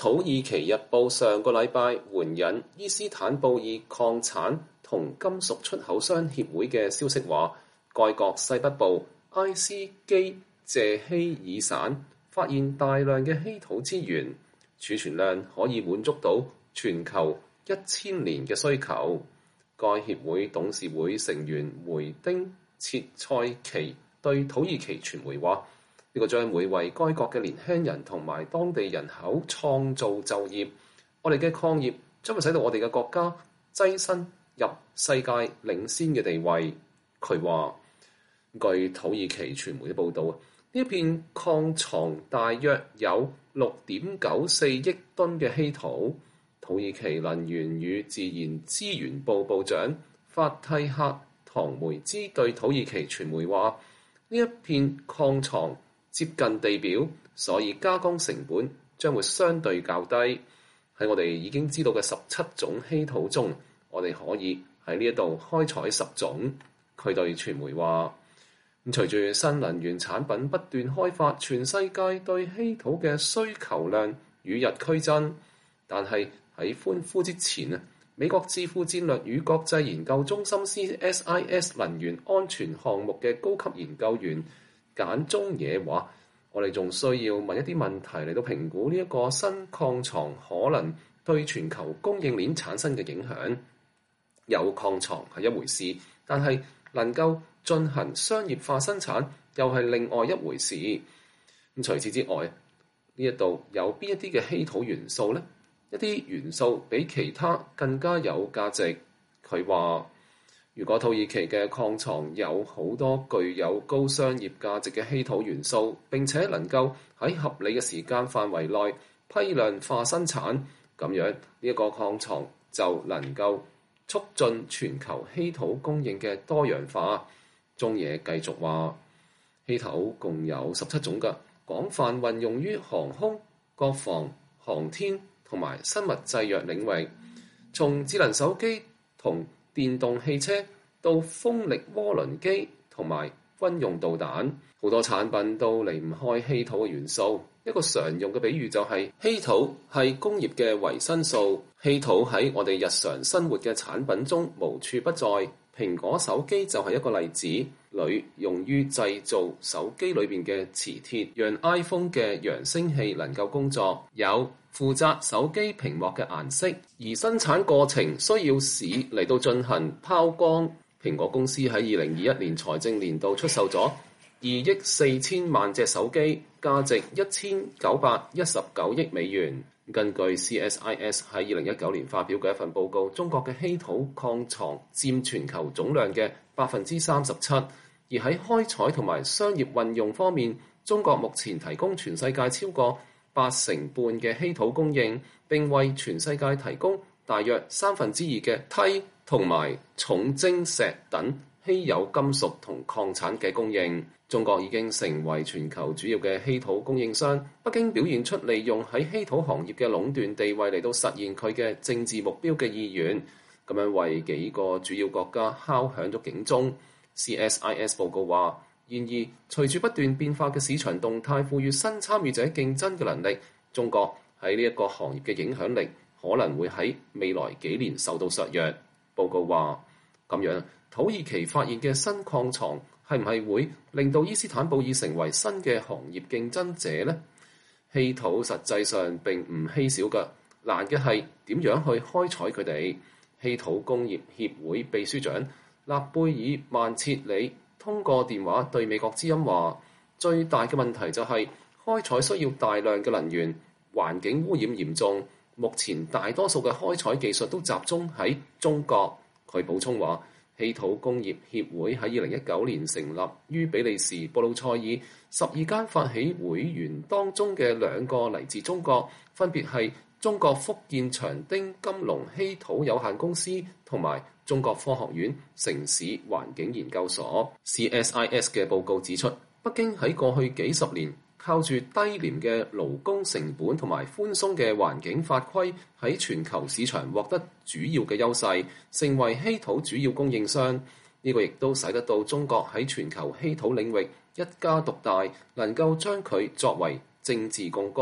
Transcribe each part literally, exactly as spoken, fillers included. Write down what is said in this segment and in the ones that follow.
土耳其日報上個禮拜援引伊斯坦布爾礦產同金屬出口商協會嘅消息話，該國西北部埃斯基謝希爾省發現大量嘅稀土資源，儲存量可以滿足到全球一千年嘅需求。該協會董事會成員梅丁切塞奇對土耳其傳媒話：呢個將會為該國嘅年輕人同埋當地人口創造就業。我哋嘅礦業將會使到我哋嘅國家躋身入世界領先嘅地位。佢話，據土耳其傳媒嘅報導，呢一片礦藏大約有六點九四億噸嘅稀土。土耳其能源與自然資源部部長法蒂克唐梅茲對土耳其傳媒話：呢一片礦藏接近地表，所以加工成本將會相對較低。喺我哋已經知道嘅十七種稀土中，我哋可以喺呢一度開採十種。佢對傳媒話：咁隨住新能源產品不斷開發，全世界對稀土嘅需求量與日俱增。但係喺歡呼之前啊，美國智庫戰略與國際研究中心 C S I S 能源安全項目嘅高級研究員簡中野話：我哋仲需要問一啲問題嚟到評估呢一個新礦藏可能對全球供應鏈產生嘅影響。有礦藏係一回事，但係能夠進行商業化生產又係另外一回事。咁除此之外，呢一度有邊一啲嘅稀土元素呢？一啲元素比其他更加有價值。佢話：如果土耳其嘅礦藏有好多具有高商業價值嘅稀土元素，並且能夠喺合理嘅時間範圍內批量化生產，咁樣呢一個礦藏就能夠促進全球稀土供應嘅多樣化。中野繼續話：稀土共有十七種嘅，廣泛運用於航空、國防、航天同埋生物製藥領域，從智能手機同電動汽車到風力渦輪機同埋軍用導彈，好多產品都離唔開稀土嘅元素。一個常用嘅比喻就係、是、稀土係工業嘅維生素。稀土喺我哋日常生活嘅產品中無處不在。蘋果手機就係一個例子，鋁用於製造手機裏邊嘅磁鐵，讓 iPhone 嘅揚聲器能夠工作。有負責手機屏幕嘅顏色，而生產過程需要鎚嚟到進行拋光。蘋果公司喺二零二一年財政年度出售咗二億四千萬隻手機，價值一千九百一十九億美元。根據 C S I S 喺二零一九年發表嘅一份報告，中國嘅稀土礦藏佔全球總量嘅百分之三十七，而喺開採同埋商業運用方面，中國目前提供全世界超過八成半嘅稀土供應，並為全世界提供大約三分之二嘅銻同埋重晶石等稀有金屬同礦產嘅供應。中國已經成為全球主要嘅稀土供應商，北京表現出利用喺稀土行業嘅壟斷地位嚟到實現佢嘅政治目標嘅意願，咁樣為幾個主要國家敲響咗警鐘。C S I S 報告話，然而隨住不斷變化嘅市場動態賦予新參與者競爭嘅能力，中國喺呢一個行業嘅影響力可能會喺未來幾年受到削弱。報告話，咁樣土耳其發現嘅新礦藏係唔係會令到伊斯坦布爾成為新嘅行業競爭者呢？稀土實際上並唔稀少㗎，難嘅係點樣去開採佢哋。稀土工業協會秘書長納貝爾曼切里通過電話對美國之音話：最大嘅問題就係開採需要大量嘅能源，環境污染嚴重。目前大多數嘅開採技術都集中喺中國。佢補充話：稀土工業協會喺二零一九年成立於比利時布魯塞爾，十二間發起會員當中嘅兩個嚟自中國，分別係中國福建長汀金龍稀土有限公司同埋中國科學院城市環境研究所。C S I S 嘅報告指出，北京喺過去幾十年靠住低廉嘅勞工成本同埋寬鬆嘅環境法規，喺全球市場獲得主要嘅優勢，成為稀土主要供應商。呢個亦都使得到中國喺全球稀土領域一家獨大，能夠將佢作為政治槓桿。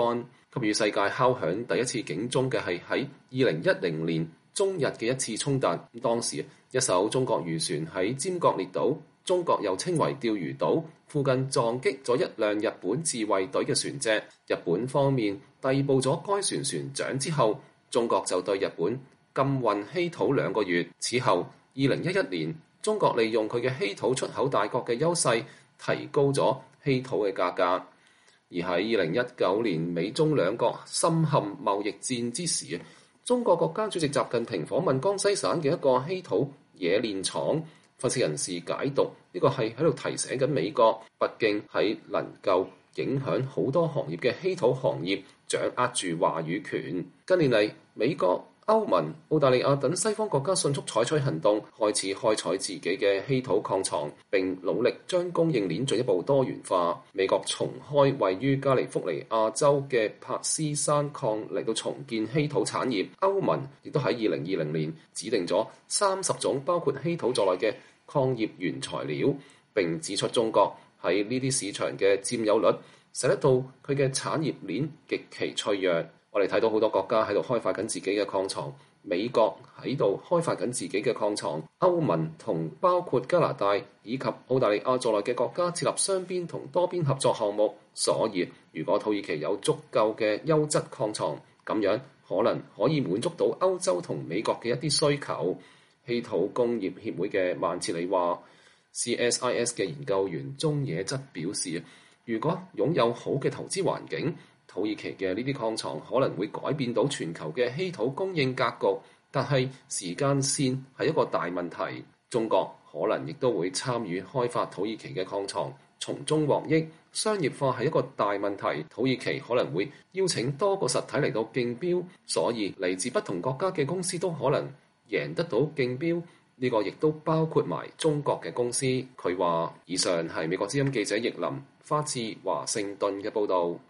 給予世界敲響第一次警鐘嘅係喺二零一零年中日嘅一次衝突。當時一艘中國漁船喺尖閣列島，中國又稱為釣魚島附近撞擊咗一輛日本自衛隊嘅船隻。日本方面逮捕咗該船船長之後，中國就對日本禁運稀土兩個月。此後，二零一一年，中國利用佢嘅稀土出口大國嘅優勢，提高咗稀土嘅價格。而喺二零一九年美中兩國深陷貿易戰之時，中國國家主席習近平訪問江西省嘅一個稀土冶煉廠。分析人士解讀呢個係喺度提醒緊美國，北京喺能夠影響好多行業嘅稀土行業掌握住話語權。近年嚟，美國、歐盟、澳大利亞等西方國家迅速採取行動，開始開採自己嘅稀土礦藏，並努力將供應鏈進一步多元化。美國重開位於加利福尼亞州嘅珀斯山礦嚟到重建稀土產業。歐盟亦都喺二零二零年指定咗三十種包括稀土在內嘅礦業原材料，並指出中國喺呢啲市場嘅佔有率，使得到佢嘅產業鏈極其脆弱。我哋睇到好多國家喺度開發緊自己嘅礦藏，美國喺度開發緊自己嘅礦藏，歐盟同包括加拿大以及澳大利亞在內嘅國家設立雙邊同多邊合作項目。所以，如果土耳其有足夠嘅優質礦藏，咁樣可能可以滿足到歐洲同美國嘅一啲需求。稀土工業協會嘅曼切里話 ，C S I S 嘅研究員中野則表示，如果擁有好嘅投資環境，土耳其嘅呢啲礦藏可能會改變到全球嘅稀土供應格局，但係時間線係一個大問題。中國可能亦都會參與開發土耳其嘅礦藏，從中獲益。商業化係一個大問題，土耳其可能會邀請多個實體嚟到競標，所以嚟自不同國家嘅公司都可能贏得到競標。呢個亦都包括埋中國嘅公司。佢話：以上係美國之音記者易林花自華盛頓嘅報導。